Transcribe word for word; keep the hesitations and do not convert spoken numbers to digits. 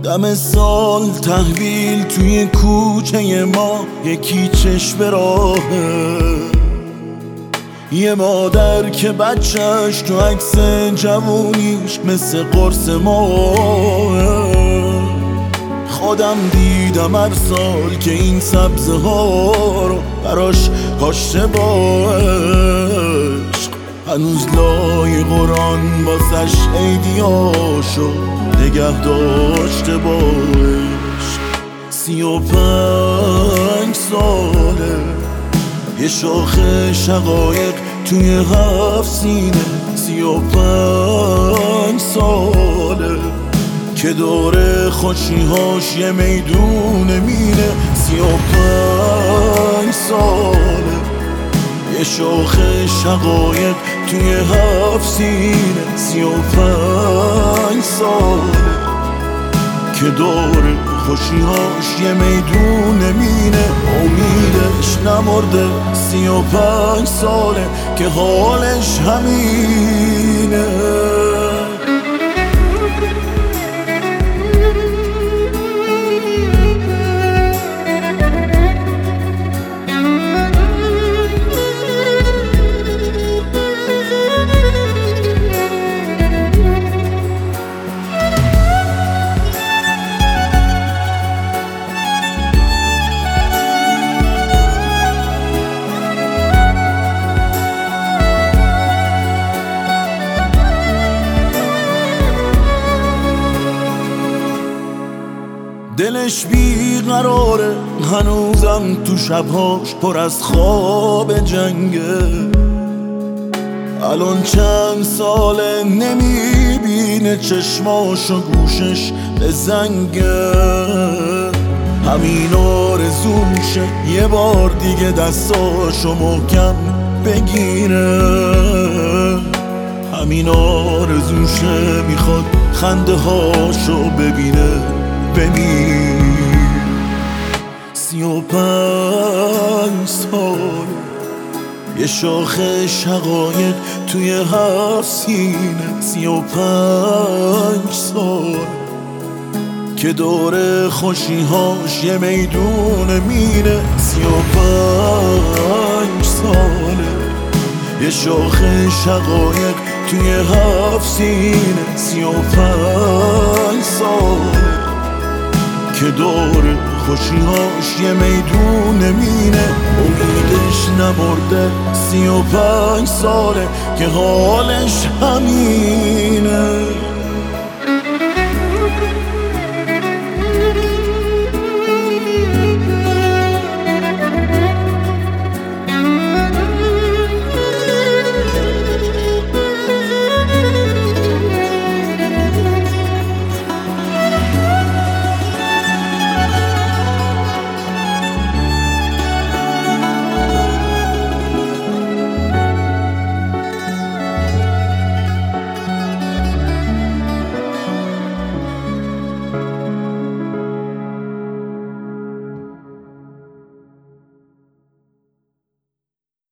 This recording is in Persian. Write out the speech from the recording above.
دم سال تحویل توی کوچه ما یکی چشم راهه، یه مادر که بچهش تو عکس جوونیش مثل قرص ماه. خودم دیدم هر سال که این سبزه ها رو براش کاشته با عشق، هنوز لای قرآن باسش عیدیاشو نگه داشته با عشق. سی و پنج ساله یه شاخ شقایق توی هفت سینه، سی و پنج ساله که داره خوشیهاش یه میدون مینه. سی و پنج ساله یه شاخ شقایق توی هفت سینه، سی و پنج ساله که داره خوشیهاش یه میدون مینه. امیدش نمرده، سی و پنج ساله که حالش همینه. دلش بیقراره هنوزم تو شبهاش پر از خواب جنگه، الان چند ساله نمیبینه چشماش و گوشش به زنگه. همین آرزوشه یه بار دیگه دستاشو محکم بگیره، همین آرزوشه میخواد خنده هاشو ببینه ببین. سی و پنج سال یه شاخ شقایق توی هفت سینه، سی و پنج سال که داره خوشیهاش یه میدون مینه. سی و پنج ساله یه شاخ شقایق توی هفت سینه، سی و پنج ساله که داره خوشیهاش یه میدون مینه. امیدش نمرده، سی و پنج ساله که حالش همین.